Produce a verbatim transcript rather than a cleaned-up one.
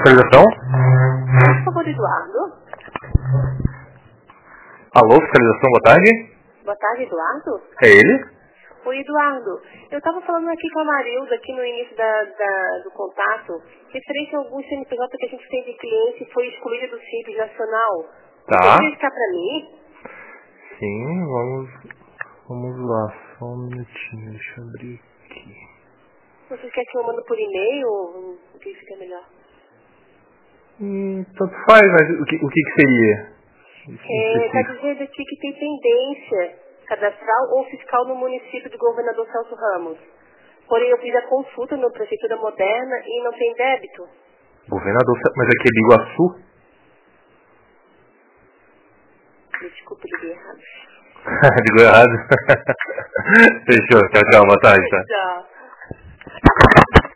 Fiscalização? Por favor, Eduardo. Alô, fiscalização, boa tarde. Boa tarde, Eduardo. É ele? Oi, Eduardo. Eu estava falando aqui com a Marilda, aqui no início da, da- do contato, referente a alguns C N P J que a gente tem de cliente e foi excluído do Simples Nacional. Você Tá. poderia ficar para mim? Sim, vamos, vamos lá, só um minutinho, deixa eu abrir aqui. Você quer que eu mando por e-mail? Ou o que fica melhor? Hum, tanto faz, mas o que, o que, que seria? Está dizendo aqui que tem pendência cadastral ou fiscal no município do governador Celso Ramos. Porém, eu fiz a consulta na Prefeitura Moderna e não tem débito. Governador, mas aqui é Biguaçu? Desculpa, liguei errado. Digo errado. Fechou, tchau, tchau, boa tarde, tá? Tchau.